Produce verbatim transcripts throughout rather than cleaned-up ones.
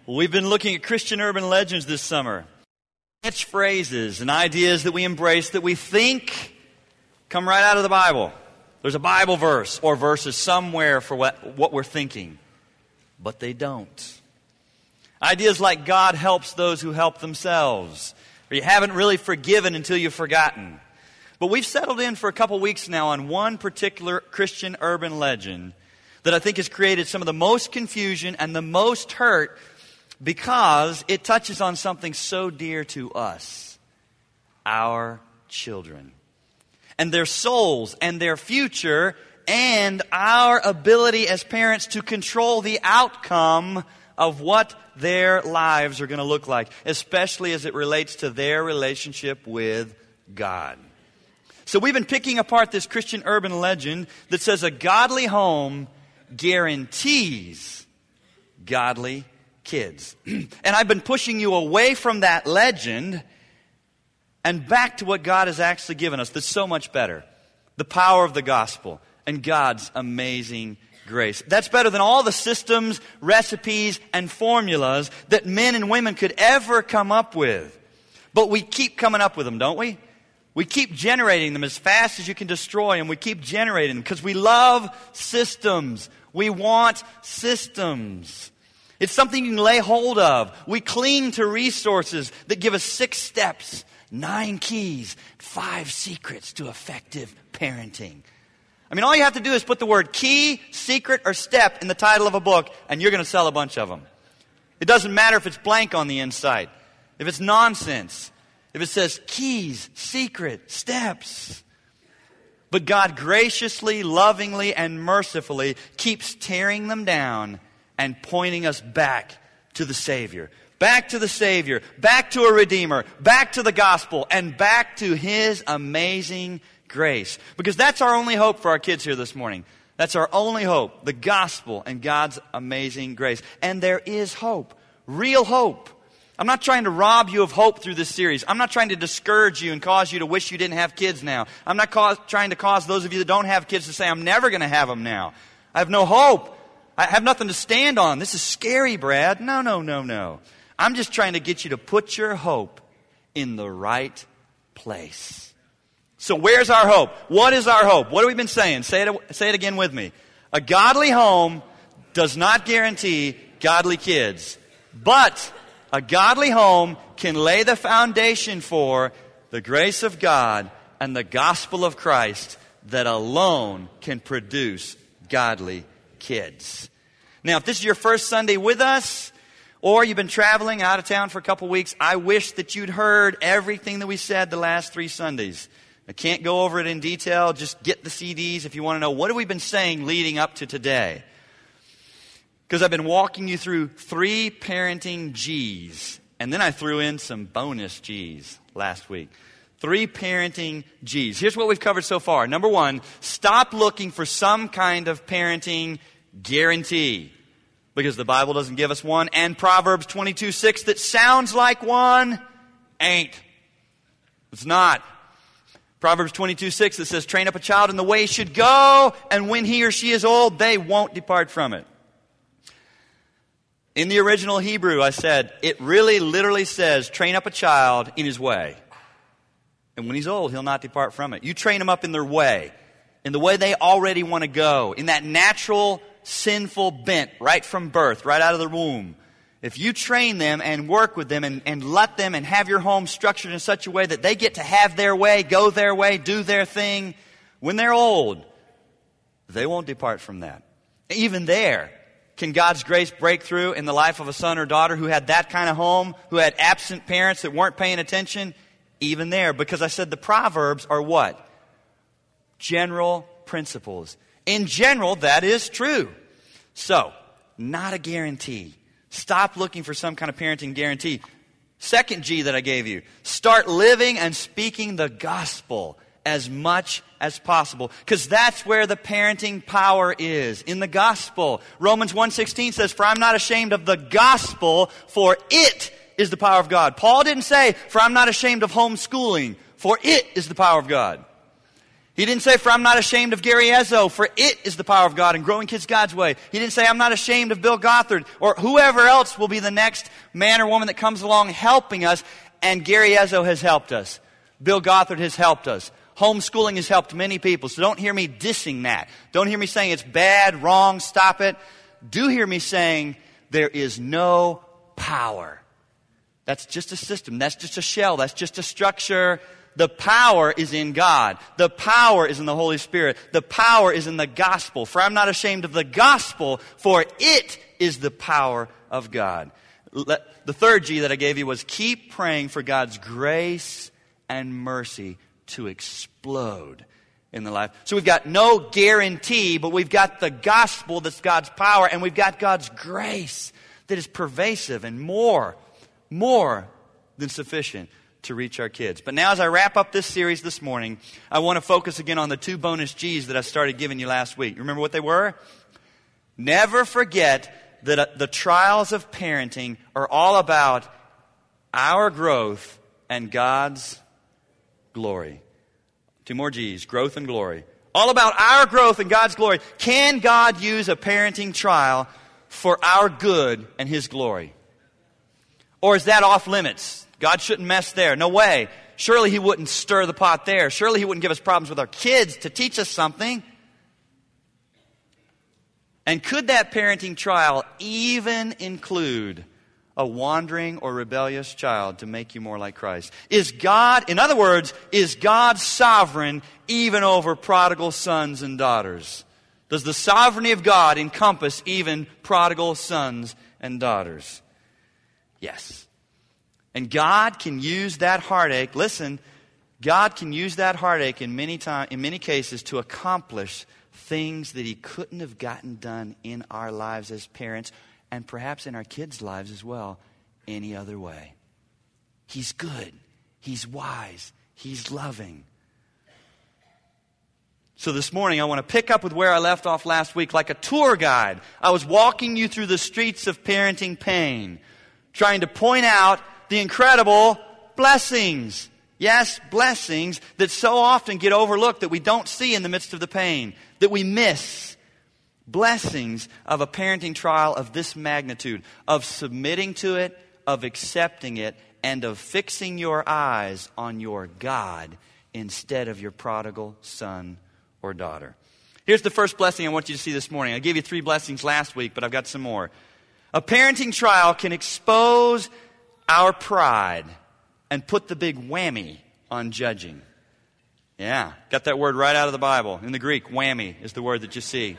We've been looking at Christian urban legends this summer. Catchphrases and ideas that we embrace that we think come right out of the Bible. There's a Bible verse or verses somewhere for what, what we're thinking, but they don't. Ideas like God helps those who help themselves, or you haven't really forgiven until you've forgotten. But we've settled in for a couple weeks now on one particular Christian urban legend that I think has created some of the most confusion and the most hurt because it touches on something so dear to us, our children, and their souls and their future, and our ability as parents to control the outcome of what their lives are going to look like, especially as it relates to their relationship with God. So we've been picking apart this Christian urban legend that says a godly home guarantees godly kids. And I've been pushing you away from that legend and back to what God has actually given us that's so much better. The power of the gospel and God's amazing grace. That's better than all the systems, recipes, and formulas that men and women could ever come up with. But we keep coming up with them, don't we? We keep generating them as fast as you can destroy them. We keep generating them because we love systems. We want systems. It's something you can lay hold of. We cling to resources that give us six steps, nine keys, five secrets to effective parenting. I mean, all you have to do is put the word key, secret, or step in the title of a book, and you're going to sell a bunch of them. It doesn't matter if it's blank on the inside, if it's nonsense, if it says keys, secret, steps. But God graciously, lovingly, and mercifully keeps tearing them down and pointing us back to the Savior. Back to the Savior, back to a Redeemer, back to the gospel, and back to His amazing grace. Because that's our only hope for our kids here this morning. That's our only hope, the gospel and God's amazing grace. And there is hope, real hope. I'm not trying to rob you of hope through this series. I'm not trying to discourage you and cause you to wish you didn't have kids now. I'm not cause, trying to cause those of you that don't have kids to say, I'm never going to have them now. I have no hope. I have nothing to stand on. This is scary, Brad. No, no, no, no. I'm just trying to get you to put your hope in the right place. So where's our hope? What is our hope? What have we been saying? Say it, say it again with me. A godly home does not guarantee godly kids, but a godly home can lay the foundation for the grace of God and the gospel of Christ that alone can produce godly kids. Now, if this is your first Sunday with us, or you've been traveling out of town for a couple weeks, I wish that you'd heard everything that we said the last three Sundays. I can't go over it in detail. Just get the C Ds if you want to know what have we been saying leading up to today. Because I've been walking you through three parenting G's. And then I threw in some bonus G's last week. Three parenting G's. Here's what we've covered so far. Number one, stop looking for some kind of parenting guarantee. Because the Bible doesn't give us one. And Proverbs twenty-two six that sounds like one ain't. It's not. Proverbs twenty-two six that says, train up a child in the way he should go, and when he or she is old, they won't depart from it. In the original Hebrew, I said, it really literally says, train up a child in his way. And when he's old, he'll not depart from it. You train them up in their way, in the way they already want to go, in that natural, sinful bent, right from birth, right out of the womb. If you train them and work with them and, and let them and have your home structured in such a way that they get to have their way, go their way, do their thing, when they're old, they won't depart from that. Even there, can God's grace break through in the life of a son or daughter who had that kind of home, who had absent parents that weren't paying attention? Even there, because I said the Proverbs are what? General principles. In general, that is true. So, not a guarantee. Stop looking for some kind of parenting guarantee. Second G that I gave you, start living and speaking the gospel as much as possible. Because that's where the parenting power is, in the gospel. Romans one sixteen says, for I'm not ashamed of the gospel, for it is the power of God. Paul didn't say, for I'm not ashamed of homeschooling, for it is the power of God. He didn't say, for I'm not ashamed of Gary Ezzo, for it is the power of God in growing kids God's way. He didn't say, I'm not ashamed of Bill Gothard, or whoever else will be the next man or woman that comes along helping us. And Gary Ezzo has helped us. Bill Gothard has helped us. Homeschooling has helped many people. So don't hear me dissing that. Don't hear me saying it's bad, wrong, stop it. Do hear me saying there is no power. That's just a system. That's just a shell. That's just a structure. The power is in God. The power is in the Holy Spirit. The power is in the gospel. For I'm not ashamed of the gospel, for it is the power of God. The third G that I gave you was keep praying for God's grace and mercy to explode in the life. So we've got no guarantee, but we've got the gospel that's God's power, and we've got God's grace that is pervasive and more, more than sufficient to reach our kids. But now as I wrap up this series this morning, I want to focus again on the two bonus G's that I started giving you last week. Remember what they were? Never forget that uh, the trials of parenting are all about our growth and God's glory. Two more G's, growth and glory. All about our growth and God's glory. Can God use a parenting trial for our good and His glory? Or is that off limits? God shouldn't mess there. No way. Surely He wouldn't stir the pot there. Surely He wouldn't give us problems with our kids to teach us something. And could that parenting trial even include a wandering or rebellious child to make you more like Christ? Is God, in other words, is God sovereign even over prodigal sons and daughters? Does the sovereignty of God encompass even prodigal sons and daughters? Yes. And God can use that heartache, listen, God can use that heartache in many time, in many cases to accomplish things that He couldn't have gotten done in our lives as parents, and perhaps in our kids' lives as well, any other way. He's good. He's wise. He's loving. So this morning I want to pick up with where I left off last week. Like a tour guide, I was walking you through the streets of parenting pain, trying to point out the incredible blessings. Yes, blessings that so often get overlooked that we don't see in the midst of the pain, that we miss. Blessings of a parenting trial of this magnitude, of submitting to it, of accepting it, and of fixing your eyes on your God instead of your prodigal son or daughter. Here's the first blessing I want you to see this morning. I gave you three blessings last week, but I've got some more. A parenting trial can expose our pride and put the big whammy on judging. Yeah, got that word right out of the Bible. In the Greek, whammy is the word that you see.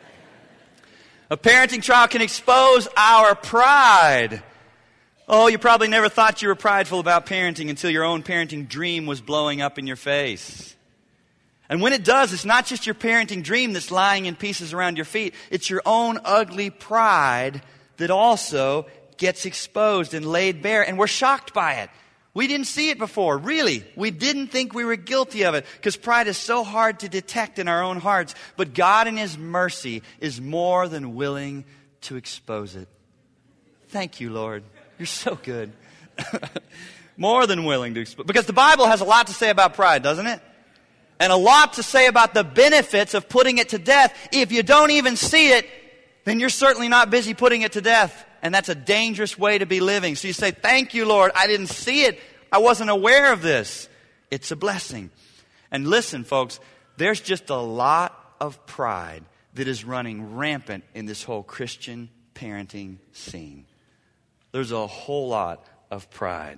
A parenting trial can expose our pride. Oh, you probably never thought you were prideful about parenting until your own parenting dream was blowing up in your face. And when it does, it's not just your parenting dream that's lying in pieces around your feet. It's your own ugly pride that also gets exposed and laid bare. And we're shocked by it. We didn't see it before, really. We didn't think we were guilty of it because pride is so hard to detect in our own hearts. But God in His mercy is more than willing to expose it. Thank you, Lord. You're so good. More than willing to expose. Because the Bible has a lot to say about pride, doesn't it? And a lot to say about the benefits of putting it to death. If you don't even see it, then you're certainly not busy putting it to death. And that's a dangerous way to be living. So you say, thank you, Lord. I didn't see it. I wasn't aware of this. It's a blessing. And listen, folks, there's just a lot of pride that is running rampant in this whole Christian parenting scene. There's a whole lot of pride.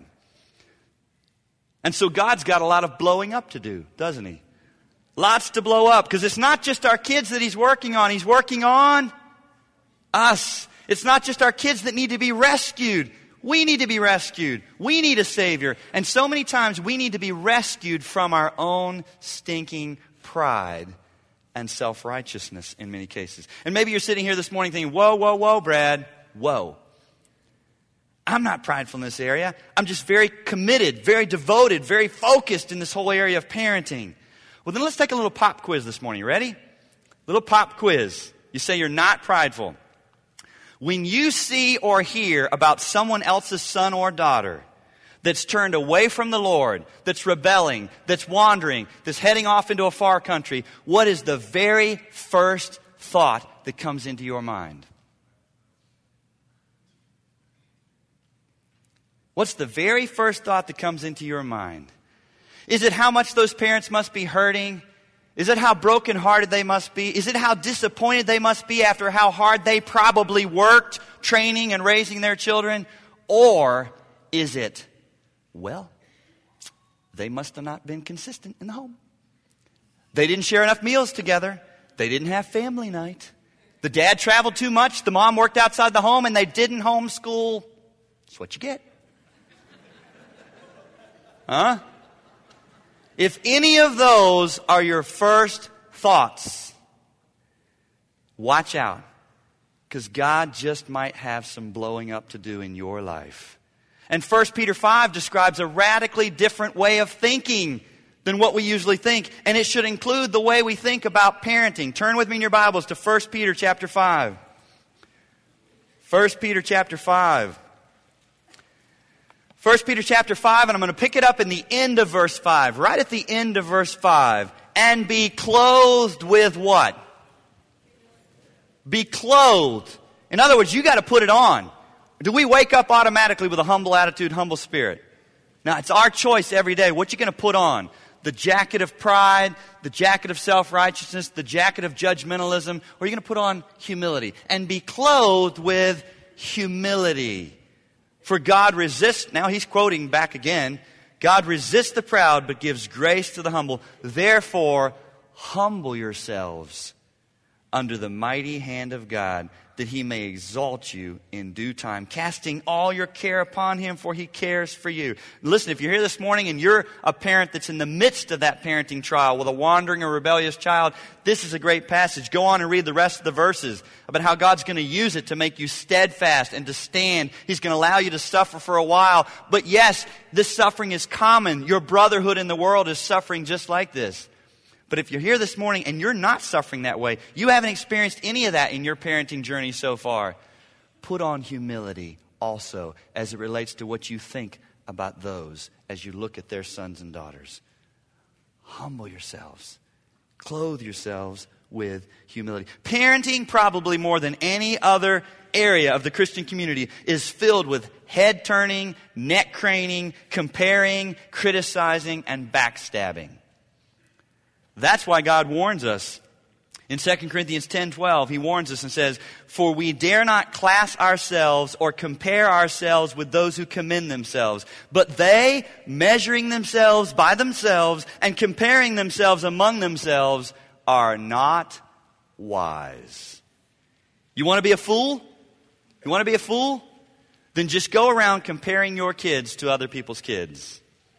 And so God's got a lot of blowing up to do, doesn't He? Lots to blow up. Because it's not just our kids that He's working on. He's working on us. It's not just our kids that need to be rescued. We need to be rescued. We need a Savior. And so many times we need to be rescued from our own stinking pride and self-righteousness in many cases. And maybe you're sitting here this morning thinking, whoa, whoa, whoa, Brad. Whoa. I'm not prideful in this area. I'm just very committed, very devoted, very focused in this whole area of parenting. Well, then let's take a little pop quiz this morning. You ready? Little pop quiz. You say you're not prideful. When you see or hear about someone else's son or daughter that's turned away from the Lord, that's rebelling, that's wandering, that's heading off into a far country, what is the very first thought that comes into your mind? What's the very first thought that comes into your mind? Is it how much those parents must be hurting? Is it how brokenhearted they must be? Is it how disappointed they must be after how hard they probably worked training and raising their children? Or is it, well, they must have not been consistent in the home. They didn't share enough meals together. They didn't have family night. The dad traveled too much. The mom worked outside the home and they didn't homeschool. That's what you get. Huh? If any of those are your first thoughts, watch out, because God just might have some blowing up to do in your life. And First Peter five describes a radically different way of thinking than what we usually think, and it should include the way we think about parenting. Turn with me in your Bibles to First Peter chapter five. First Peter chapter five. First Peter chapter five, and I'm going to pick it up in the end of verse five. Right at the end of verse five. And be clothed with what? Be clothed. In other words, you got to put it on. Do we wake up automatically with a humble attitude, humble spirit? Now, it's our choice every day. What you going to put on? The jacket of pride, the jacket of self-righteousness, the jacket of judgmentalism, or are you going to put on humility? And be clothed with humility. For God resists, now he's quoting back again, God resists the proud but gives grace to the humble. Therefore, humble yourselves under the mighty hand of God, that he may exalt you in due time, casting all your care upon him, for he cares for you. Listen, if you're here this morning and you're a parent that's in the midst of that parenting trial with a wandering or rebellious child, this is a great passage. Go on and read the rest of the verses about how God's going to use it to make you steadfast and to stand. He's going to allow you to suffer for a while. But yes, this suffering is common. Your brotherhood in the world is suffering just like this. But if you're here this morning and you're not suffering that way, you haven't experienced any of that in your parenting journey so far, put on humility also as it relates to what you think about those as you look at their sons and daughters. Humble yourselves. Clothe yourselves with humility. Parenting, probably more than any other area of the Christian community, is filled with head turning, neck craning, comparing, criticizing, and backstabbing. That's why God warns us. In Second Corinthians ten twelve, he warns us and says, for we dare not class ourselves or compare ourselves with those who commend themselves. But they, measuring themselves by themselves and comparing themselves among themselves, are not wise. You want to be a fool? You want to be a fool? Then just go around comparing your kids to other people's kids.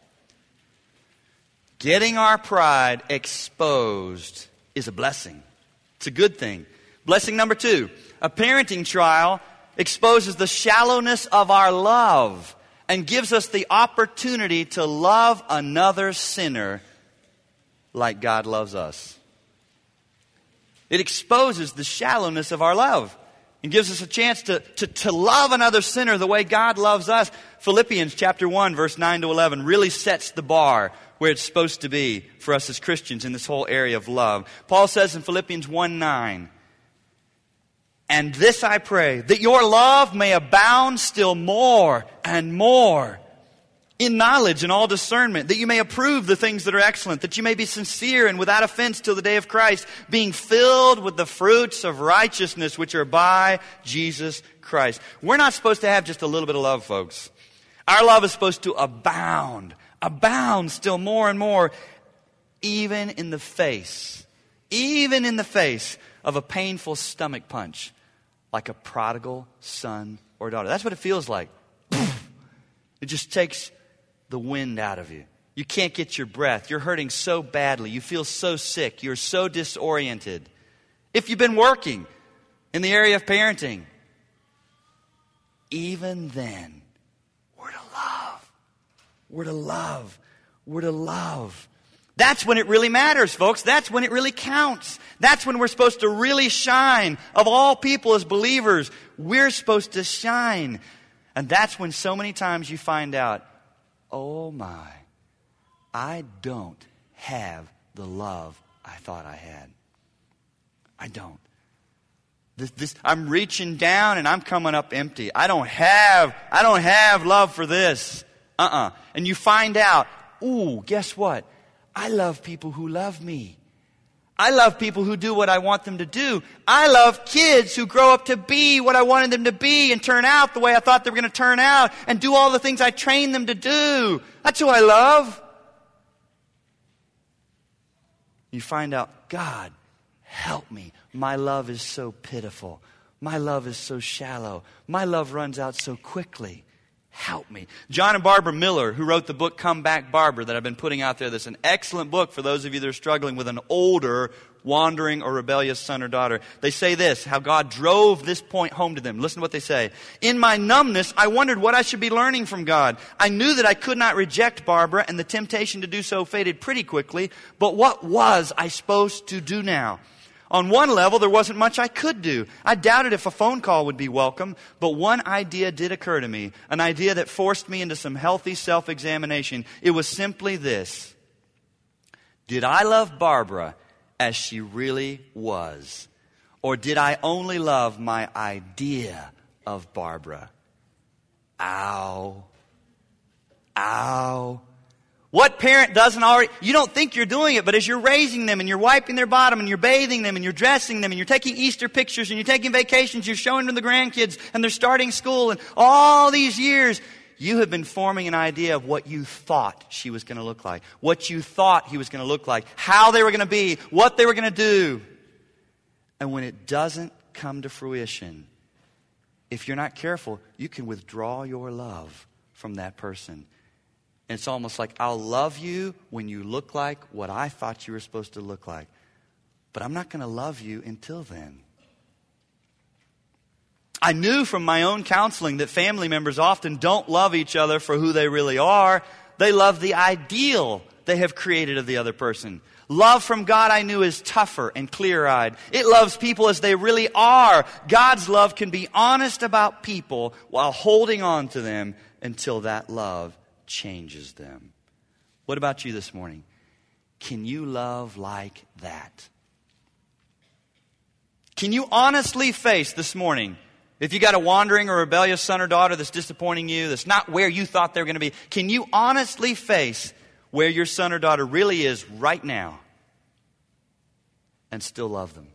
Getting our pride exposed is a blessing. It's a good thing. Blessing number two, a parenting trial exposes the shallowness of our love and gives us the opportunity to love another sinner like God loves us. It exposes the shallowness of our love and gives us a chance to, to, to love another sinner the way God loves us. Philippians chapter one, verse nine to eleven really sets the bar where it's supposed to be for us as Christians in this whole area of love. Paul says in Philippians one nine, and this I pray, that your love may abound still more and more in knowledge and all discernment, that you may approve the things that are excellent, that you may be sincere and without offense till the day of Christ, being filled with the fruits of righteousness which are by Jesus Christ. We're not supposed to have just a little bit of love, folks. Our love is supposed to abound, abound still more and more, even in the face, even in the face of a painful stomach punch, like a prodigal son or daughter. That's what it feels like. It just takes the wind out of you. You can't get your breath. You're hurting so badly. You feel so sick. You're so disoriented. If you've been working in the area of parenting, even then, we're to love. We're to love. We're to love. That's when it really matters, folks. That's when it really counts. That's when we're supposed to really shine. Of all people as believers, we're supposed to shine. And that's when so many times you find out oh my, I don't have the love I thought I had. I don't. This, this, I'm reaching down and I'm coming up empty. I don't have, I don't have love for this. Uh-uh. And you find out, ooh, guess what? I love people who love me. I love people who do what I want them to do. I love kids who grow up to be what I wanted them to be and turn out the way I thought they were going to turn out and do all the things I trained them to do. That's who I love. You find out, God, help me. My love is so pitiful. My love is so shallow. My love runs out so quickly. Help me. John and Barbara Miller, who wrote the book Come Back, Barbara, that I've been putting out there, that's an excellent book for those of you that are struggling with an older, wandering or rebellious son or daughter. They say this, how God drove this point home to them. Listen to what they say. In my numbness, I wondered what I should be learning from God. I knew that I could not reject Barbara, and the temptation to do so faded pretty quickly. But what was I supposed to do now? On one level, there wasn't much I could do. I doubted if a phone call would be welcome, but one idea did occur to me, an idea that forced me into some healthy self-examination. It was simply this. Did I love Barbara as she really was? Or did I only love my idea of Barbara? Ow. Ow. What parent doesn't already, you don't think you're doing it, but as you're raising them and you're wiping their bottom and you're bathing them and you're dressing them and you're taking Easter pictures and you're taking vacations, you're showing them the grandkids and they're starting school and all these years, you have been forming an idea of what you thought she was going to look like, what you thought he was going to look like, how they were going to be, what they were going to do. And when it doesn't come to fruition, if you're not careful, you can withdraw your love from that person. And it's almost like, I'll love you when you look like what I thought you were supposed to look like. But I'm not going to love you until then. I knew from my own counseling that family members often don't love each other for who they really are. They love the ideal they have created of the other person. Love from God, I knew, is tougher and clear-eyed. It loves people as they really are. God's love can be honest about people while holding on to them until that love changes them. What about you this morning? Can you love like that? Can you honestly face this morning, if you got a wandering or rebellious son or daughter that's disappointing you, that's not where you thought they were going to be, can you honestly face where your son or daughter really is right now and still love them?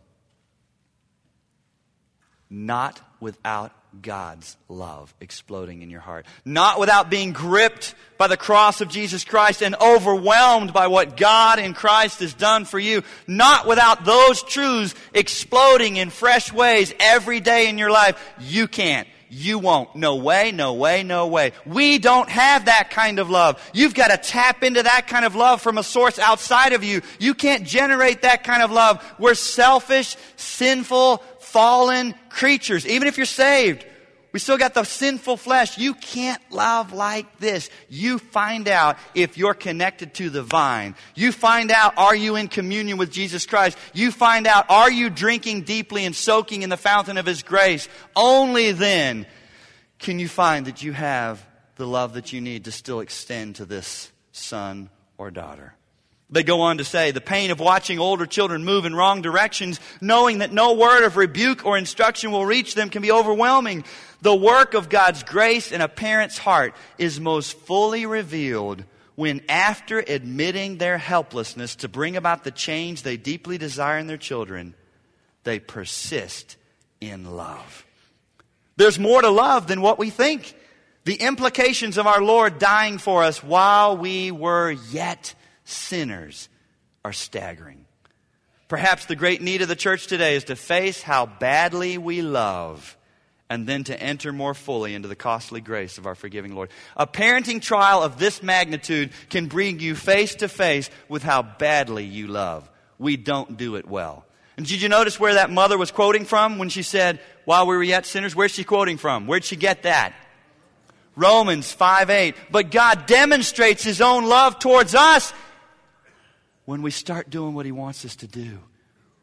Not without God's love exploding in your heart. Not without being gripped by the cross of Jesus Christ and overwhelmed by what God in Christ has done for you. Not without those truths exploding in fresh ways every day in your life. You can't. You won't. No way, no way, no way. We don't have that kind of love. You've got to tap into that kind of love from a source outside of you. You can't generate that kind of love. We're selfish, sinful, fallen creatures. Even if you're saved, we still got the sinful flesh. You can't love like this. You find out if you're connected to the vine. You find out, are you in communion with Jesus Christ? You find out, are you drinking deeply and soaking in the fountain of His grace? Only then can you find that you have the love that you need to still extend to this son or daughter. They go on to say, the pain of watching older children move in wrong directions, knowing that no word of rebuke or instruction will reach them, can be overwhelming. The work of God's grace in a parent's heart is most fully revealed when, after admitting their helplessness to bring about the change they deeply desire in their children, they persist in love. There's more to love than what we think. The implications of our Lord dying for us while we were yet sinners are staggering. Perhaps the great need of the church today is to face how badly we love and then to enter more fully into the costly grace of our forgiving Lord. A parenting trial of this magnitude can bring you face to face with how badly you love. We don't do it well. And did you notice where that mother was quoting from when she said, while we were yet sinners? Where's she quoting from? Where'd she get that? Romans five eight. But God demonstrates His own love towards us when we start doing what He wants us to do.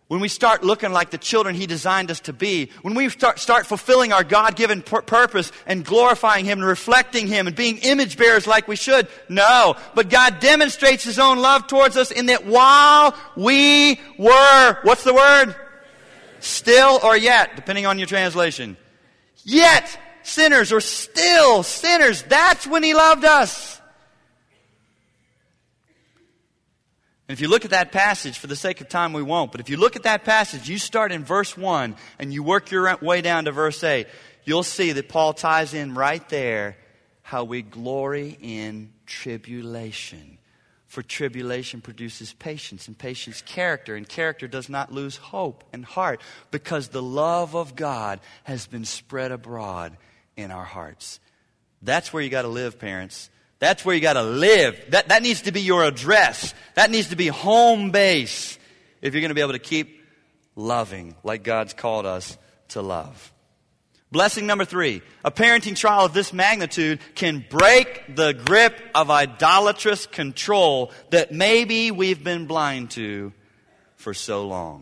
when we start looking like the children He designed us to be, when we start, start fulfilling our God-given pur- purpose and glorifying Him and reflecting Him and being image bearers like we should? No. But God demonstrates His own love towards us in that while we were, what's the word? Still or yet, depending on your translation. Yet sinners, or still sinners, that's when He loved us. And if you look at that passage, for the sake of time we won't, but if you look at that passage, you start in verse one and you work your way down to verse eight, you'll see that Paul ties in right there how we glory in tribulation. For tribulation produces patience, and patience character, and character does not lose hope and heart, because the love of God has been spread abroad in our hearts. That's where you got to live, parents. That's where you got to live. That, that needs to be your address. That needs to be home base if you're going to be able to keep loving like God's called us to love. Blessing number three. A parenting trial of this magnitude can break the grip of idolatrous control that maybe we've been blind to for so long.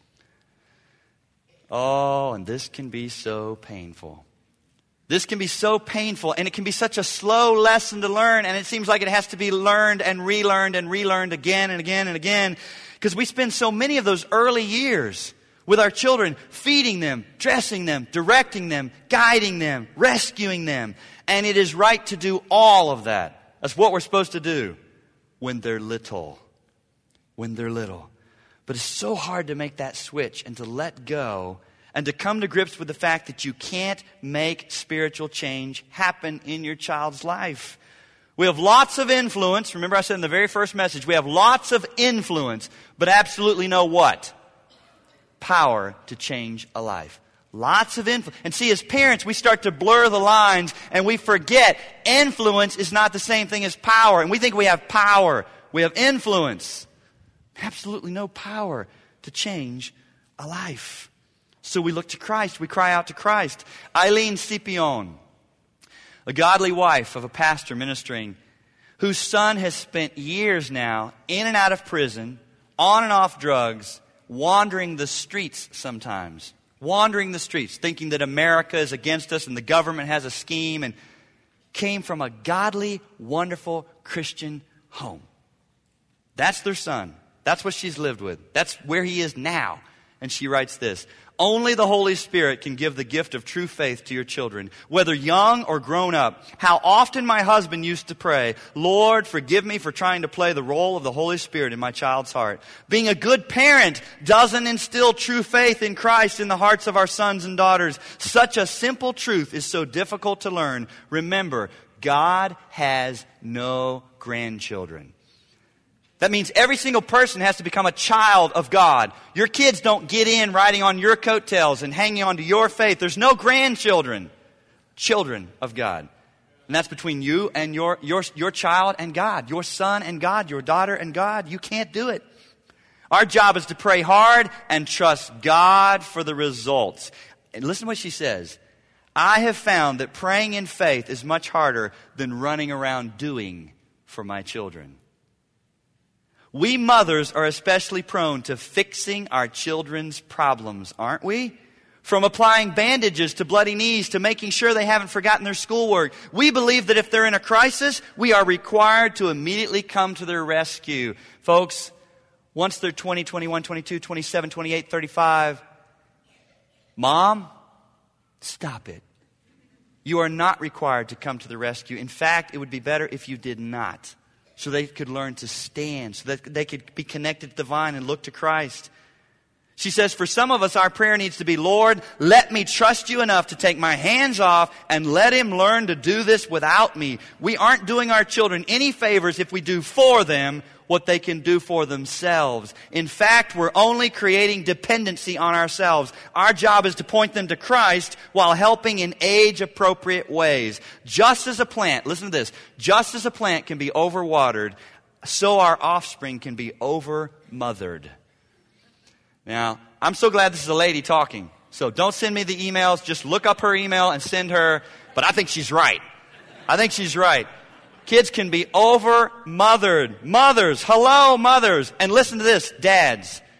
Oh, and this can be so painful. This can be so painful, and it can be such a slow lesson to learn, and it seems like it has to be learned and relearned and relearned again and again and again, because we spend so many of those early years with our children, feeding them, dressing them, directing them, guiding them, rescuing them. And it is right to do all of that. That's what we're supposed to do when they're little. When they're little. But it's so hard to make that switch and to let go and to come to grips with the fact that you can't make spiritual change happen in your child's life. We have lots of influence. Remember I said in the very first message, we have lots of influence, but absolutely no what? Power to change a life. Lots of influence. And see, as parents, we start to blur the lines and we forget influence is not the same thing as power. And we think we have power. We have influence. Absolutely no power to change a life. So we look to Christ. We cry out to Christ. Eileen Scipion, a godly wife of a pastor ministering, whose son has spent years now in and out of prison, on and off drugs, wandering the streets sometimes. Wandering the streets, thinking that America is against us and the government has a scheme, and came from a godly, wonderful Christian home. That's their son. That's what she's lived with. That's where he is now. And she writes this: only the Holy Spirit can give the gift of true faith to your children, whether young or grown up. How often my husband used to pray, Lord, forgive me for trying to play the role of the Holy Spirit in my child's heart. Being a good parent doesn't instill true faith in Christ in the hearts of our sons and daughters. Such a simple truth is so difficult to learn. Remember, God has no grandchildren. That means every single person has to become a child of God. Your kids don't get in riding on your coattails and hanging on to your faith. There's no grandchildren. Children of God. And that's between you and your, your, your child and God. Your son and God. Your daughter and God. You can't do it. Our job is to pray hard and trust God for the results. And listen to what she says. I have found that praying in faith is much harder than running around doing for my children. We mothers are especially prone to fixing our children's problems, aren't we? From applying bandages to bloody knees to making sure they haven't forgotten their schoolwork. We believe that if they're in a crisis, we are required to immediately come to their rescue. Folks, once they're twenty, twenty-one, twenty-two, twenty-seven, twenty-eight, thirty-five, Mom, stop it. You are not required to come to the rescue. In fact, it would be better if you did not. So they could learn to stand, so that they could be connected to the vine and look to Christ. She says, for some of us, our prayer needs to be, Lord, let me trust you enough to take my hands off and let him learn to do this without me. We aren't doing our children any favors if we do for them what they can do for themselves. In fact, we're only creating dependency on ourselves. Our job is to point them to Christ while helping in age-appropriate ways. Just as a plant, listen to this, just as a plant can be overwatered, so our offspring can be overmothered. Now, I'm so glad this is a lady talking. So don't send me the emails. Just look up her email and send her. But I think she's right. I think she's right. Kids can be over-mothered. Mothers, hello, mothers. And listen to this, dads.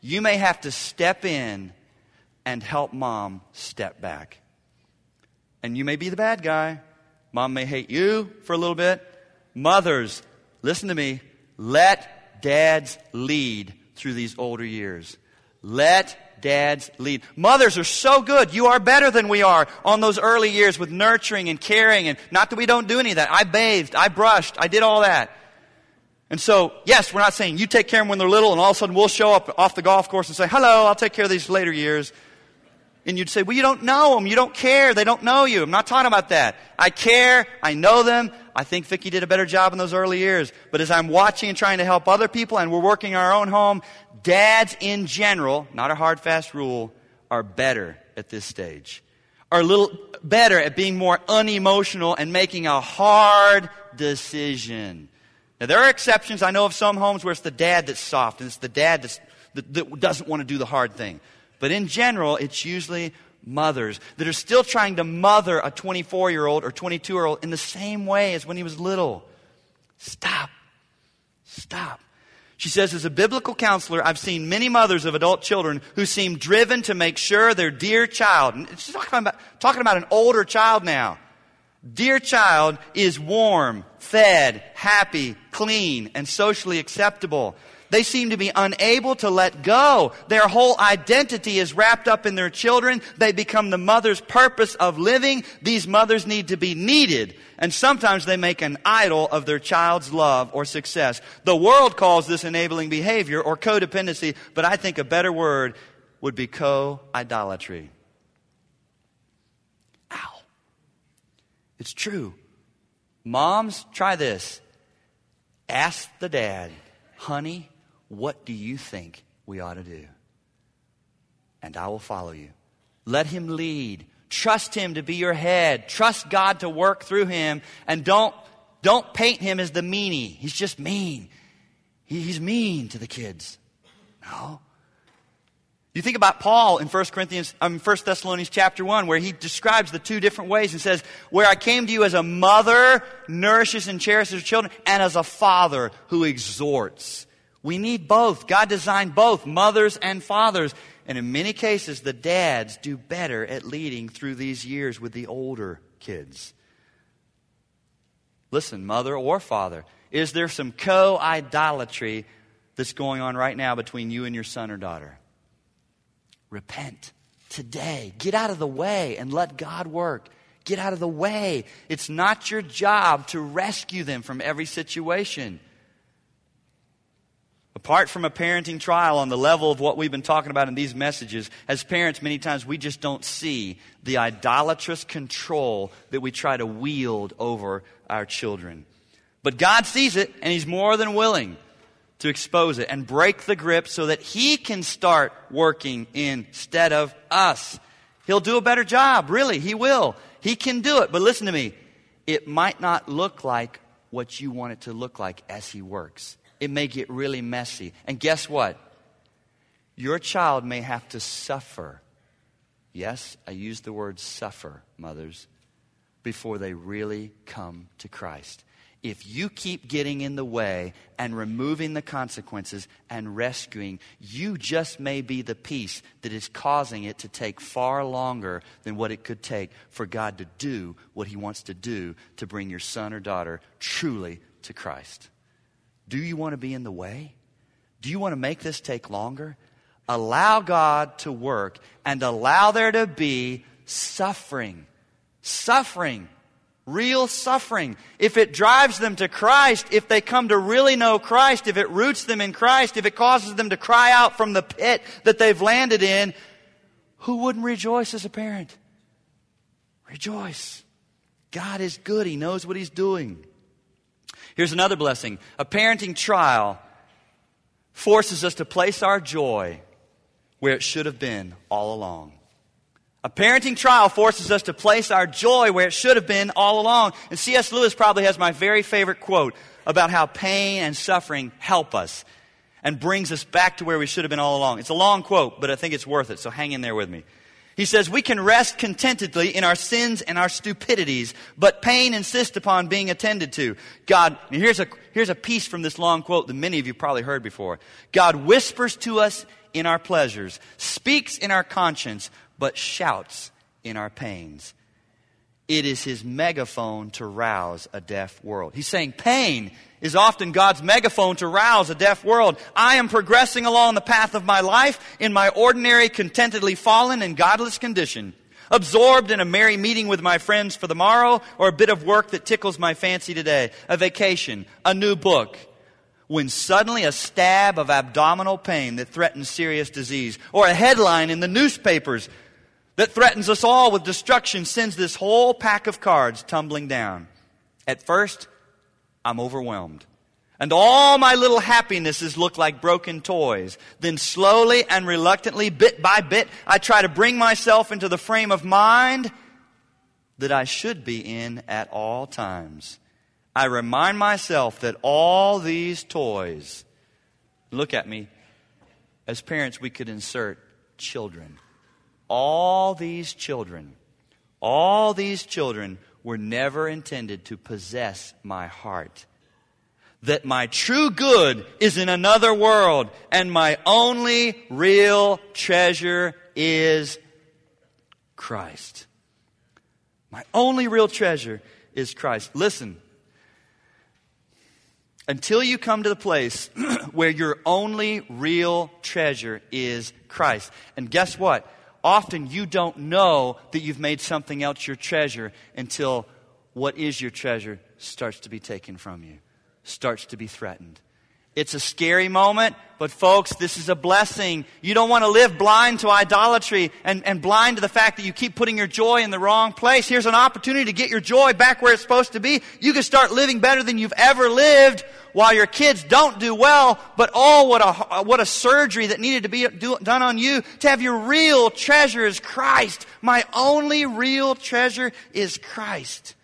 you may have to step in and help mom step back. And you may be the bad guy. Mom may hate you for a little bit. Mothers, listen to me. Let dads lead through these older years. Let dads lead. Mothers are so good. You are better than we are on those early years with nurturing and caring. And not that we don't do any of that. I bathed. I brushed. I did all that. And so, yes, we're not saying you take care of them when they're little and all of a sudden we'll show up off the golf course and say, hello, I'll take care of these later years. And you'd say, well, you don't know them. You don't care. They don't know you. I'm not talking about that. I care. I know them. I think Vicki did a better job in those early years. But as I'm watching and trying to help other people and we're working in our own home, dads in general, not a hard, fast rule, are better at this stage. Are a little better at being more unemotional and making a hard decision. Now, there are exceptions. I know of some homes where it's the dad that's soft and it's the dad that's, that, that doesn't want to do the hard thing. But in general, it's usually mothers that are still trying to mother a twenty-four-year-old or twenty-two-year-old in the same way as when he was little. Stop. Stop. She says, as a biblical counselor, I've seen many mothers of adult children who seem driven to make sure their dear child, and she's talking about, talking about an older child now, dear child is warm, fed, happy, clean, and socially acceptable. They seem to be unable to let go. Their whole identity is wrapped up in their children. They become the mother's purpose of living. These mothers need to be needed. And sometimes they make an idol of their child's love or success. The world calls this enabling behavior or codependency, but I think a better word would be co-idolatry. Ow. It's true. Moms, try this. Ask the dad, honey, what do you think we ought to do? And I will follow you. Let him lead. Trust him to be your head. Trust God to work through him. And don't, don't paint him as the meanie. He's just mean. He, he's mean to the kids. No. You think about Paul in First Corinthians, um, First Thessalonians chapter one, where he describes the two different ways and says, where I came to you as a mother nourishes and cherishes her children, and as a father who exhorts. We need both. God designed both, mothers and fathers. And in many cases, the dads do better at leading through these years with the older kids. Listen, mother or father, is there some co-idolatry that's going on right now between you and your son or daughter? Repent today. Get out of the way and let God work. Get out of the way. It's not your job to rescue them from every situation. Apart from a parenting trial on the level of what we've been talking about in these messages, as parents, many times we just don't see the idolatrous control that we try to wield over our children. But God sees it, and He's more than willing to expose it and break the grip so that He can start working instead of us. He'll do a better job, really. He will. He can do it. But listen to me. It might not look like what you want it to look like as He works. It may get really messy. And guess what? Your child may have to suffer. Yes, I use the word suffer, mothers, before they really come to Christ. If you keep getting in the way and removing the consequences and rescuing, you just may be the piece that is causing it to take far longer than what it could take for God to do what He wants to do to bring your son or daughter truly to Christ. Do you want to be in the way? Do you want to make this take longer? Allow God to work and allow there to be suffering. Suffering. Real suffering. If it drives them to Christ, if they come to really know Christ, if it roots them in Christ, if it causes them to cry out from the pit that they've landed in, who wouldn't rejoice as a parent? Rejoice. God is good. He knows what He's doing. Here's another blessing. A parenting trial forces us to place our joy where it should have been all along. A parenting trial forces us to place our joy where it should have been all along. And C S Lewis probably has my very favorite quote about how pain and suffering help us and brings us back to where we should have been all along. It's a long quote, but I think it's worth it, so hang in there with me. He says, we can rest contentedly in our sins and our stupidities, but pain insists upon being attended to. God, and here's a, here's a piece from this long quote that many of you probably heard before. God whispers to us in our pleasures, speaks in our conscience, but shouts in our pains. It is his megaphone to rouse a deaf world. He's saying pain is often God's megaphone to rouse a deaf world. I am progressing along the path of my life in my ordinary, contentedly fallen and godless condition, absorbed in a merry meeting with my friends for the morrow, or a bit of work that tickles my fancy today, a vacation, a new book, when suddenly a stab of abdominal pain that threatens serious disease, or a headline in the newspapers that threatens us all with destruction, sends this whole pack of cards tumbling down. At first, I'm overwhelmed, and all my little happinesses look like broken toys. Then slowly and reluctantly, bit by bit, I try to bring myself into the frame of mind that I should be in at all times. I remind myself that all these toys, look at me, as parents we could insert children. All these children, all these children were never intended to possess my heart. That my true good is in another world, and my only real treasure is Christ. My only real treasure is Christ. Listen, until you come to the place where your only real treasure is Christ. And guess what? Often you don't know that you've made something else your treasure until what is your treasure starts to be taken from you, starts to be threatened. It's a scary moment, but folks, this is a blessing. You don't want to live blind to idolatry and, and blind to the fact that you keep putting your joy in the wrong place. Here's an opportunity to get your joy back where it's supposed to be. You can start living better than you've ever lived while your kids don't do well, but oh, what a, what a surgery that needed to be do, done on you to have your real treasure is Christ. My only real treasure is Christ.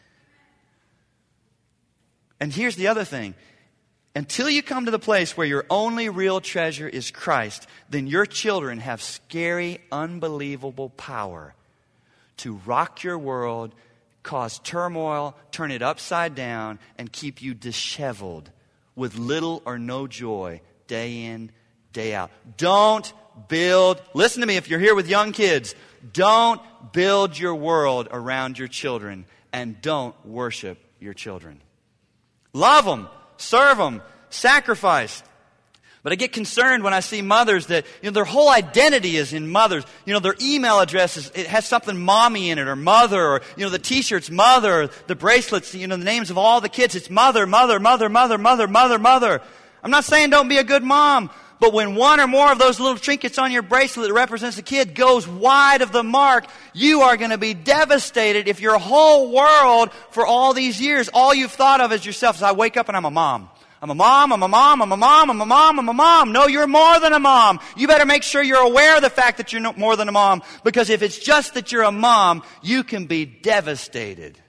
And here's the other thing. Until you come to the place where your only real treasure is Christ, then your children have scary, unbelievable power to rock your world, cause turmoil, turn it upside down, and keep you disheveled with little or no joy day in, day out. Don't build, listen to me if you're here with young kids, don't build your world around your children, and don't worship your children. Love them. Serve them, sacrifice. But I get concerned when I see mothers that, you know, their whole identity is in mothers. You know, their email addresses, it has something mommy in it, or mother, or, you know, the t-shirts, mother, the bracelets, you know, the names of all the kids, it's mother, mother, mother, mother, mother, mother, mother. I'm not saying don't be a good mom, but when one or more of those little trinkets on your bracelet that represents a kid goes wide of the mark, you are going to be devastated if your whole world for all these years, all you've thought of as yourself is, I wake up and I'm a mom. I'm a mom, I'm a mom, I'm a mom, I'm a mom, I'm a mom. No, you're more than a mom. You better make sure you're aware of the fact that you're more than a mom, because if it's just that you're a mom, you can be devastated.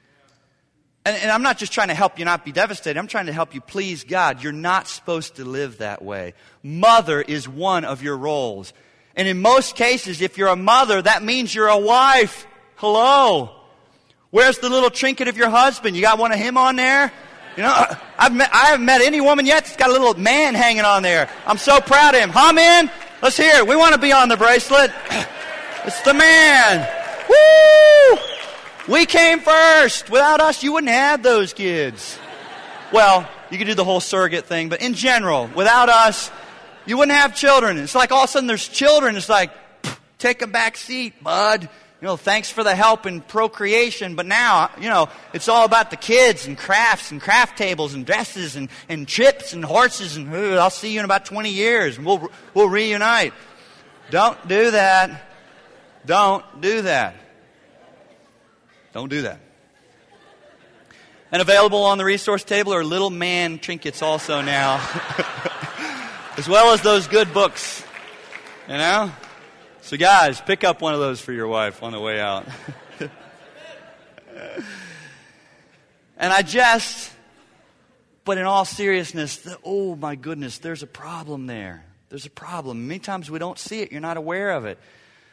And, and I'm not just trying to help you not be devastated. I'm trying to help you please God. You're not supposed to live that way. Mother is one of your roles. And in most cases, if you're a mother, that means you're a wife. Hello. Where's the little trinket of your husband? You got one of him on there? You know, I've met, I haven't met any woman yet that's got a little man hanging on there. I'm so proud of him. Huh, man? Let's hear it. We want to be on the bracelet. It's the man. Woo! We came first. Without us, you wouldn't have those kids. Well, you could do the whole surrogate thing, but in general, without us, you wouldn't have children. It's like all of a sudden there's children. It's like, take a back seat, bud. You know, thanks for the help in procreation, but now, you know, it's all about the kids and crafts and craft tables and dresses and, and trips and horses and ooh, I'll see you in about twenty years and we'll, we'll reunite. Don't do that. Don't do that. Don't do that. And available on the resource table are little man trinkets also now. As well as those good books. You know? So guys, pick up one of those for your wife on the way out. And I jest, but in all seriousness, the, oh my goodness, there's a problem there. There's a problem. Many times we don't see it. You're not aware of it.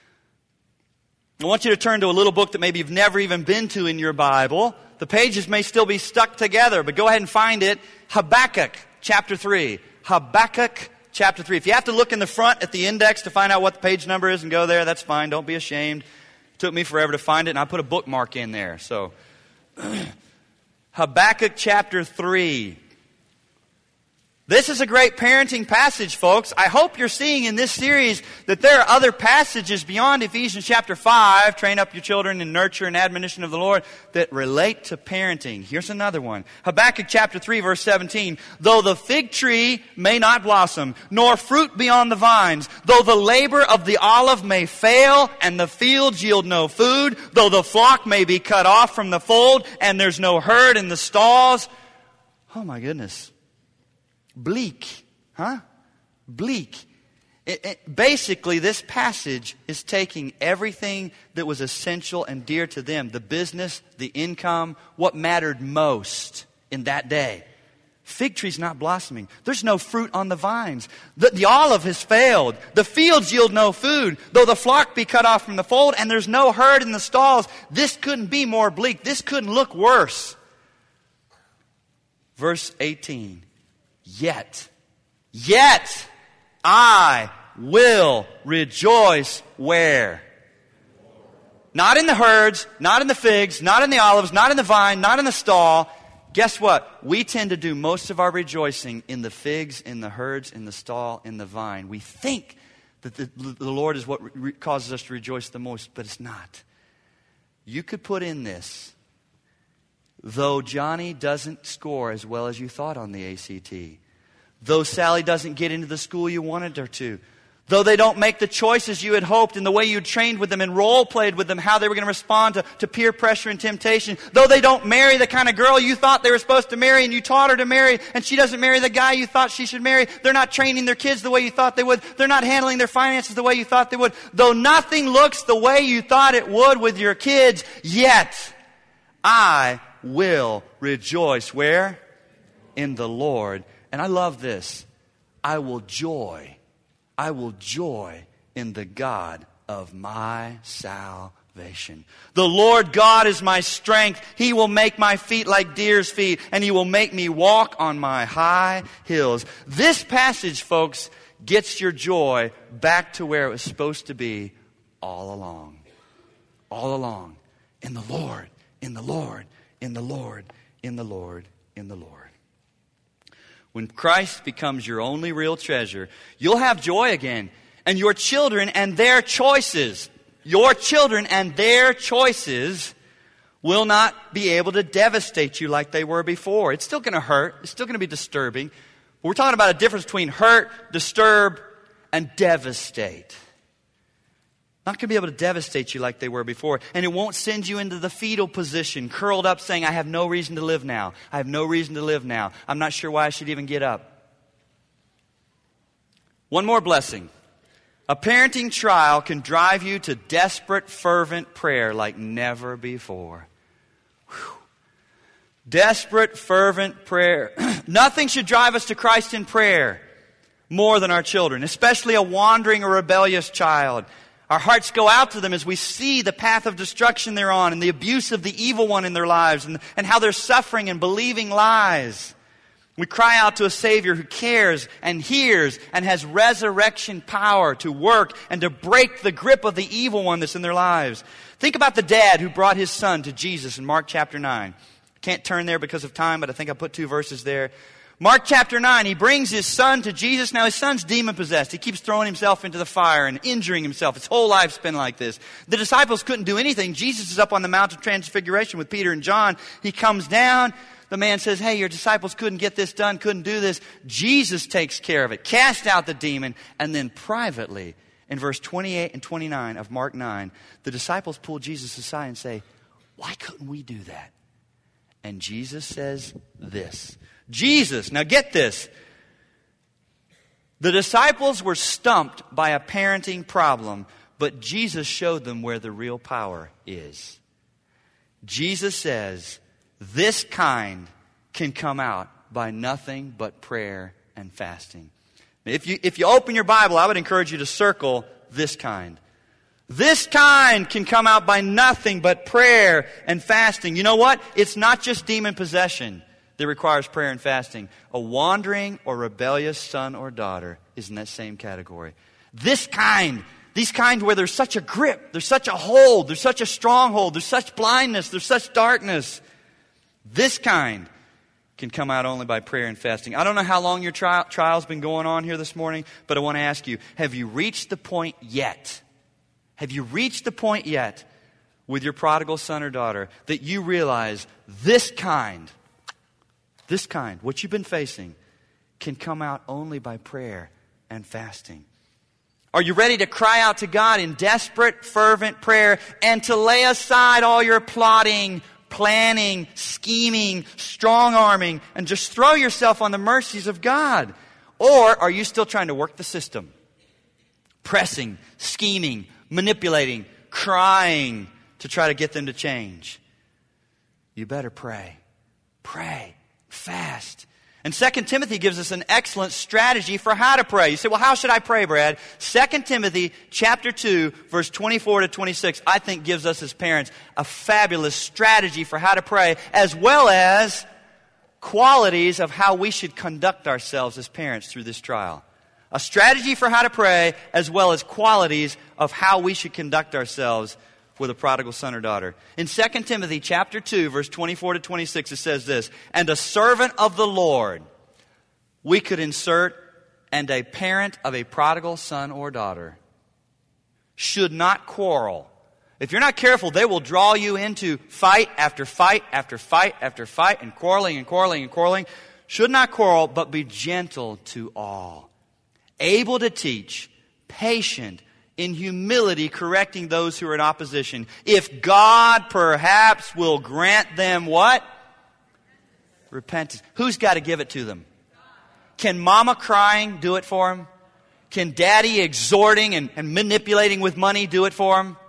I want you to turn to a little book that maybe you've never even been to in your Bible. The pages may still be stuck together, but go ahead and find it. Habakkuk chapter three. Habakkuk chapter three. If you have to look in the front at the index to find out what the page number is and go there, that's fine. Don't be ashamed. It took me forever to find it, and I put a bookmark in there. So, Habakkuk chapter three. This is a great parenting passage, folks. I hope you're seeing in this series that there are other passages beyond Ephesians chapter five, train up your children in nurture and admonition of the Lord, that relate to parenting. Here's another one. Habakkuk chapter three, verse seventeen. Though the fig tree may not blossom, nor fruit be on the vines, though the labor of the olive may fail, and the fields yield no food, though the flock may be cut off from the fold, and there's no herd in the stalls. Oh my goodness. Bleak, huh? Bleak. It, it, basically, this passage is taking everything that was essential and dear to them, the business, the income, what mattered most in that day. Fig tree's not blossoming. There's no fruit on the vines. The, the olive has failed. The fields yield no food, though the flock be cut off from the fold, and there's no herd in the stalls. This couldn't be more bleak. This couldn't look worse. Verse eighteen. Yet, yet I will rejoice where? Not in the herds, not in the figs, not in the olives, not in the vine, not in the stall. Guess what? We tend to do most of our rejoicing in the figs, in the herds, in the stall, in the vine. We think that the, the Lord is what re- causes us to rejoice the most, but it's not. You could put in this. Though Johnny doesn't score as well as you thought on the A C T, though Sally doesn't get into the school you wanted her to, though they don't make the choices you had hoped in the way you trained with them and role-played with them, how they were going to respond to, to peer pressure and temptation, though they don't marry the kind of girl you thought they were supposed to marry and you taught her to marry, and she doesn't marry the guy you thought she should marry, they're not training their kids the way you thought they would, they're not handling their finances the way you thought they would, though nothing looks the way you thought it would with your kids, yet I will rejoice. Where? In the Lord. And I love this. I will joy. I will joy in the God of my salvation. The Lord God is my strength. He will make my feet like deer's feet, and He will make me walk on my high hills. This passage, folks, gets your joy back to where it was supposed to be all along. All along. In the Lord. In the Lord. In the Lord, in the Lord, in the Lord. When Christ becomes your only real treasure, you'll have joy again. And your children and their choices, your children and their choices will not be able to devastate you like they were before. It's still going to hurt. It's still going to be disturbing. But we're talking about a difference between hurt, disturb, and devastate. Not going to be able to devastate you like they were before. And it won't send you into the fetal position, curled up saying, I have no reason to live now. I have no reason to live now. I'm not sure why I should even get up. One more blessing. A parenting trial can drive you to desperate, fervent prayer like never before. Whew. Desperate, fervent prayer. Nothing should drive us to Christ in prayer more than our children, especially a wandering or rebellious child. Our hearts go out to them as we see the path of destruction they're on and the abuse of the evil one in their lives and, and how they're suffering and believing lies. We cry out to a Savior who cares and hears and has resurrection power to work and to break the grip of the evil one that's in their lives. Think about the dad who brought his son to Jesus in Mark chapter nine. Can't turn there because of time, but I think I put two verses there. Mark chapter nine, he brings his son to Jesus. Now his son's demon-possessed. He keeps throwing himself into the fire and injuring himself. His whole life's been like this. The disciples couldn't do anything. Jesus is up on the Mount of Transfiguration with Peter and John. He comes down. The man says, hey, your disciples couldn't get this done, couldn't do this. Jesus takes care of it, cast out the demon, and then privately, in verse twenty-eight and twenty-nine of Mark nine, the disciples pull Jesus aside and say, why couldn't we do that? And Jesus says this. Jesus, now get this. The disciples were stumped by a parenting problem, but Jesus showed them where the real power is. Jesus says, this kind can come out by nothing but prayer and fasting. If you, if you open your Bible, I would encourage you to circle this kind. This kind can come out by nothing but prayer and fasting. You know what? It's not just demon possession that requires prayer and fasting. A wandering or rebellious son or daughter is in that same category. This kind, these kind where there's such a grip, there's such a hold, there's such a stronghold, there's such blindness, there's such darkness. This kind can come out only by prayer and fasting. I don't know how long your tri- trial's been going on here this morning, but I want to ask you, have you reached the point yet? Have you reached the point yet with your prodigal son or daughter that you realize this kind, this kind, what you've been facing, can come out only by prayer and fasting? Are you ready to cry out to God in desperate, fervent prayer and to lay aside all your plotting, planning, scheming, strong-arming, and just throw yourself on the mercies of God? Or are you still trying to work the system? Pressing, scheming, manipulating, crying to try to get them to change? You better pray. Pray. Fast. And Second Timothy gives us an excellent strategy for how to pray. You say, well, how should I pray, Brad? Second Timothy chapter two, verse twenty-four to twenty-six, I think gives us as parents a fabulous strategy for how to pray, as well as qualities of how we should conduct ourselves as parents through this trial. A strategy for how to pray, as well as qualities of how we should conduct ourselves with a prodigal son or daughter. In Second Timothy chapter two, verse twenty-four to twenty-six, it says this, "And a servant of the Lord," we could insert, "and a parent of a prodigal son or daughter, should not quarrel." If you're not careful, they will draw you into fight after fight after fight after fight, and quarreling and quarreling and quarreling. "Should not quarrel, but be gentle to all, able to teach, patient, in humility correcting those who are in opposition, if God perhaps will grant them" what? Repentance. Who's got to give it to them? Can mama crying do it for them? Can daddy exhorting and, and manipulating with money do it for them?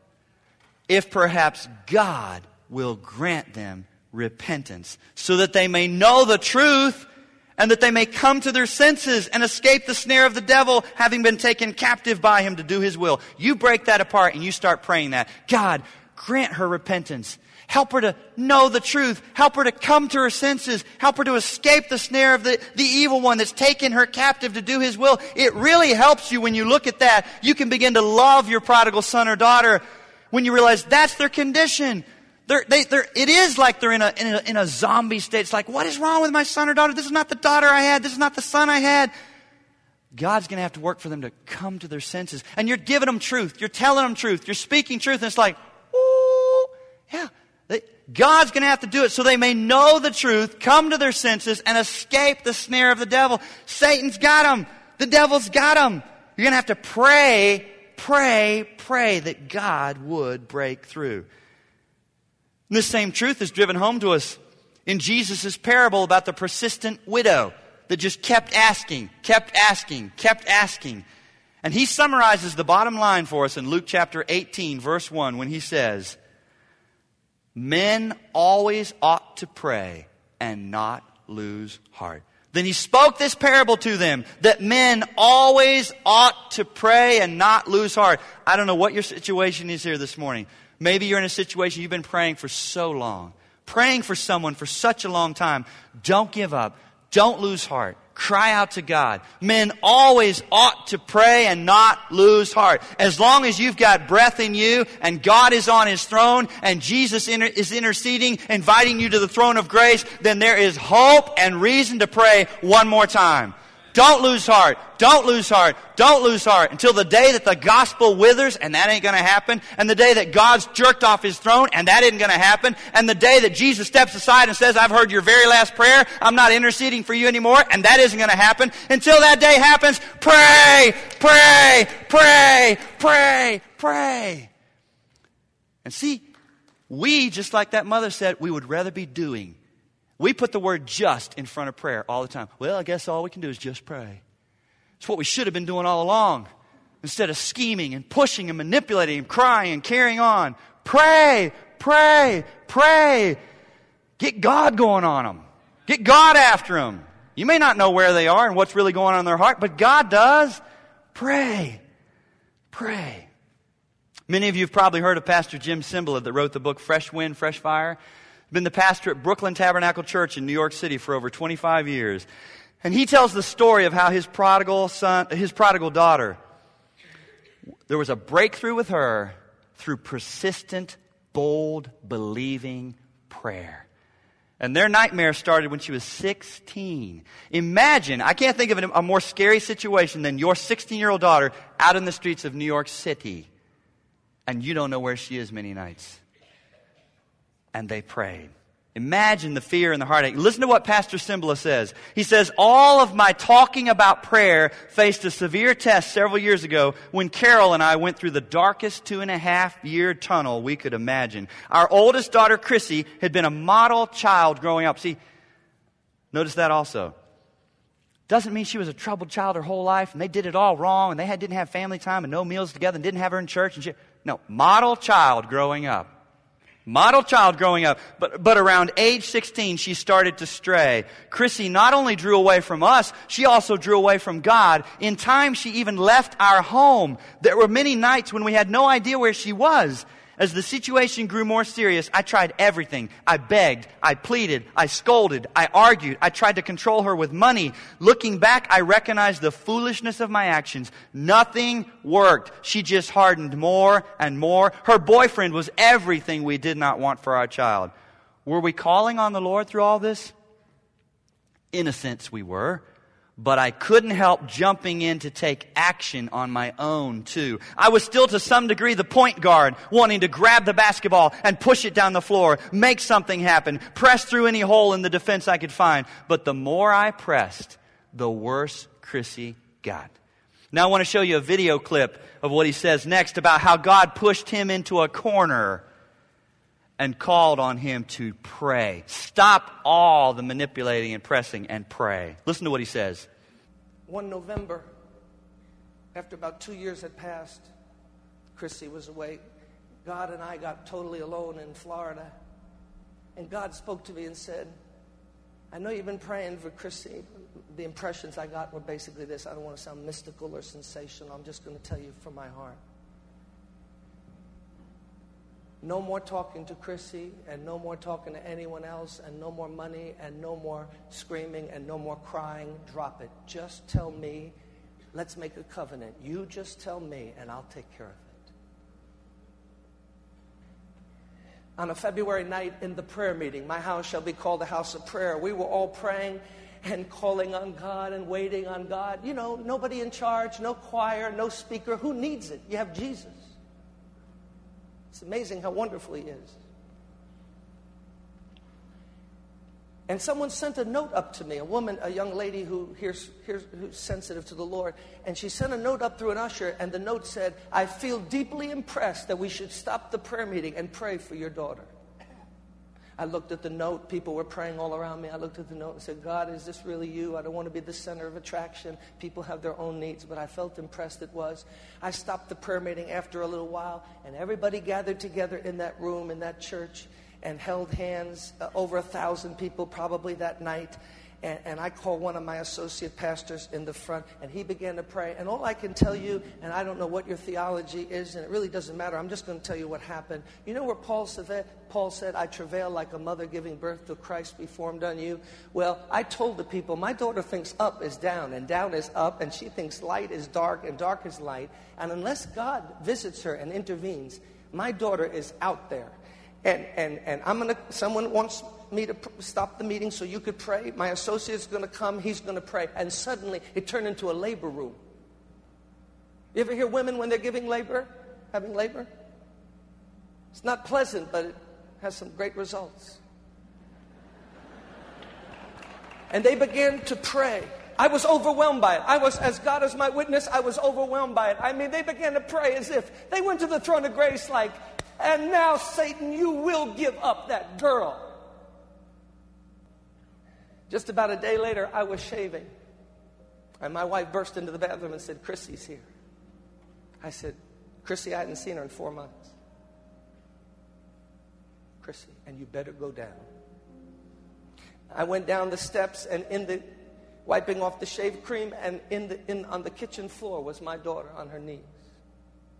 If perhaps God will grant them repentance, so that they may know the truth, and that they may come to their senses and escape the snare of the devil, having been taken captive by him to do his will. You break that apart and you start praying that. God, grant her repentance. Help her to know the truth. Help her to come to her senses. Help her to escape the snare of the, the evil one that's taken her captive to do his will. It really helps you when you look at that. You can begin to love your prodigal son or daughter when you realize that's their condition. They're, they, they're, it is like they're in a, in, a, in a zombie state. It's like, what is wrong with my son or daughter? This is not the daughter I had. This is not the son I had. God's going to have to work for them to come to their senses. And you're giving them truth. You're telling them truth. You're speaking truth. And it's like, ooh, yeah. They, God's going to have to do it so they may know the truth, come to their senses, and escape the snare of the devil. Satan's got them. The devil's got them. You're going to have to pray, pray, pray that God would break through. And this same truth is driven home to us in Jesus' parable about the persistent widow that just kept asking, kept asking, kept asking. And he summarizes the bottom line for us in Luke chapter eighteen, verse one, when he says, "Men always ought to pray and not lose heart." Then he spoke this parable to them, that men always ought to pray and not lose heart. I don't know what your situation is here this morning. Maybe you're in a situation you've been praying for so long, praying for someone for such a long time. Don't give up. Don't lose heart. Cry out to God. Men always ought to pray and not lose heart. As long as you've got breath in you and God is on His throne and Jesus inter- is interceding, inviting you to the throne of grace, then there is hope and reason to pray one more time. Don't lose heart. Don't lose heart. Don't lose heart until the day that the gospel withers, and that ain't going to happen. And the day that God's jerked off His throne, and that isn't going to happen. And the day that Jesus steps aside and says, "I've heard your very last prayer. I'm not interceding for you anymore," and that isn't going to happen. Until that day happens, pray, pray, pray, pray, pray. And see, we, just like that mother said, we would rather be doing. We put the word "just" in front of prayer all the time. Well, I guess all we can do is just pray. It's what we should have been doing all along. Instead of scheming and pushing and manipulating and crying and carrying on. Pray, pray, pray. Get God going on them. Get God after them. You may not know where they are and what's really going on in their heart, but God does. Pray, pray. Many of you have probably heard of Pastor Jim Cymbala that wrote the book Fresh Wind, Fresh Fire. been the pastor at Brooklyn Tabernacle Church in New York City for over twenty-five years. And he tells the story of how his prodigal son, his prodigal daughter, there was a breakthrough with her through persistent, bold, believing prayer. And their nightmare started when she was sixteen. Imagine, I can't think of a more scary situation than your sixteen-year-old daughter out in the streets of New York City, and you don't know where she is many nights. And they prayed. Imagine the fear and the heartache. Listen to what Pastor Cymbala says. He says, all of my talking about prayer faced a severe test several years ago when Carol and I went through the darkest two and a half year tunnel we could imagine. Our oldest daughter, Chrissy, had been a model child growing up. See, notice that also. Doesn't mean she was a troubled child her whole life and they did it all wrong and they had, didn't have family time and no meals together and didn't have her in church. And she, no, model child growing up. Model child growing up, but, but around age sixteen, she started to stray. Chrissy not only drew away from us, she also drew away from God. In time, she even left our home. There were many nights when we had no idea where she was. As the situation grew more serious, I tried everything. I begged, I pleaded, I scolded, I argued, I tried to control her with money. Looking back, I recognized the foolishness of my actions. Nothing worked. She just hardened more and more. Her boyfriend was everything we did not want for our child. Were we calling on the Lord through all this? In a sense, we were. But I couldn't help jumping in to take action on my own, too. I was still, to some degree, the point guard, wanting to grab the basketball and push it down the floor, make something happen, press through any hole in the defense I could find. But the more I pressed, the worse Chrissy got. Now I want to show you a video clip of what he says next about how God pushed him into a corner and called on him to pray. Stop all the manipulating and pressing and pray. Listen to what he says. One November, after about two years had passed, Chrissy was away. God and I got totally alone in Florida. And God spoke to me and said, I know you've been praying for Chrissy. The impressions I got were basically this. I don't want to sound mystical or sensational. I'm just going to tell you from my heart. No more talking to Chrissy, and no more talking to anyone else, and no more money, and no more screaming, and no more crying. Drop it. Just tell me. Let's make a covenant. You just tell me, and I'll take care of it. On a February night in the prayer meeting, my house shall be called a house of prayer. We were all praying and calling on God and waiting on God. You know, nobody in charge, no choir, no speaker. Who needs it? You have Jesus. It's amazing how wonderful He is. And someone sent a note up to me, a woman, a young lady who hears, hears, who's sensitive to the Lord. And she sent a note up through an usher, and the note said, I feel deeply impressed that we should stop the prayer meeting and pray for your daughter. I looked at the note. People were praying all around me. I looked at the note and said, God, is this really you? I don't want to be the center of attraction. People have their own needs, but I felt impressed it was. I stopped the prayer meeting after a little while, and everybody gathered together in that room, in that church, and held hands. Uh, over a thousand people probably that night. And, and I called one of my associate pastors in the front, and he began to pray. And all I can tell you, and I don't know what your theology is, and it really doesn't matter. I'm just going to tell you what happened. You know where Paul said, Paul said, I travail like a mother giving birth till Christ be formed on you? Well, I told the people, my daughter thinks up is down, and down is up, and she thinks light is dark, and dark is light. And unless God visits her and intervenes, my daughter is out there. And and and I'm going to, someone wants me to pr- stop the meeting so you could pray. My associate's going to come. He's going to pray. And suddenly it turned into a labor room. You ever hear women when they're giving labor, having labor? It's not pleasant, but it has some great results. And they began to pray. I was overwhelmed by it. I was, as God is my witness, I was overwhelmed by it. I mean, they began to pray as if they went to the throne of grace like, and now, Satan, you will give up that girl. Just about a day later, I was shaving. And my wife burst into the bathroom and said, Chrissy's here. I said, Chrissy, I hadn't seen her in four months. Chrissy, and you better go down. I went down the steps, and in the wiping off the shave cream, and in the in on the kitchen floor was my daughter on her knees.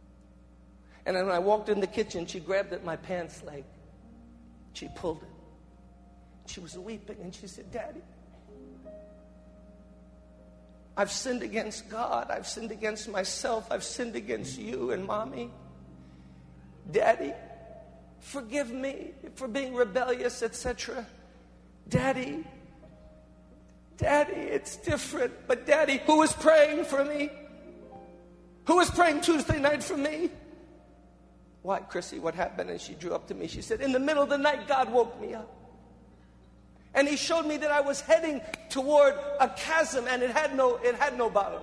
And then when I walked in the kitchen, she grabbed at my pants leg. She pulled it. She was weeping and she said, Daddy, I've sinned against God. I've sinned against myself. I've sinned against you and Mommy. Daddy, forgive me for being rebellious, et cetera. Daddy, Daddy, it's different. But Daddy, who was praying for me? Who was praying Tuesday night for me? Why, Chrissy, what happened? And she drew up to me. She said, in the middle of the night, God woke me up. And He showed me that I was heading toward a chasm and it had no, it had no bottom.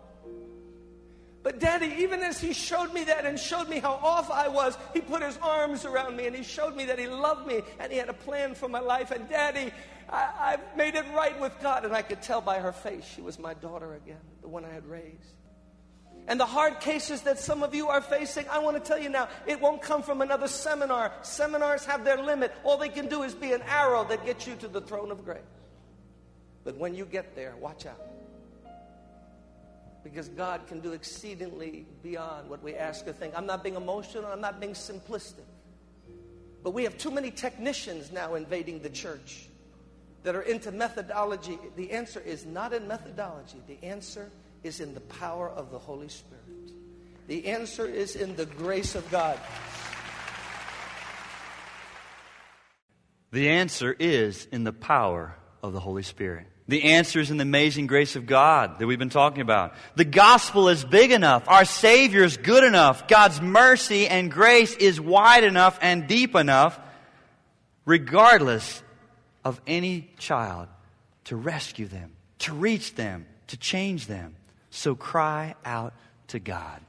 But Daddy, even as He showed me that and showed me how off I was, He put His arms around me and He showed me that He loved me and He had a plan for my life. And Daddy, I, I've made it right with God. And I could tell by her face she was my daughter again, the one I had raised. And the hard cases that some of you are facing, I want to tell you now, it won't come from another seminar. Seminars have their limit. All they can do is be an arrow that gets you to the throne of grace. But when you get there, watch out. Because God can do exceedingly beyond what we ask or think. I'm not being emotional. I'm not being simplistic. But we have too many technicians now invading the church that are into methodology. The answer is not in methodology. The answer is in the power of the Holy Spirit. The answer is in the grace of God. The answer is in the power of the Holy Spirit. The answer is in the amazing grace of God that we've been talking about. The gospel is big enough. Our Savior is good enough. God's mercy and grace is wide enough and deep enough, regardless of any child, to rescue them, to reach them, to change them. So cry out to God.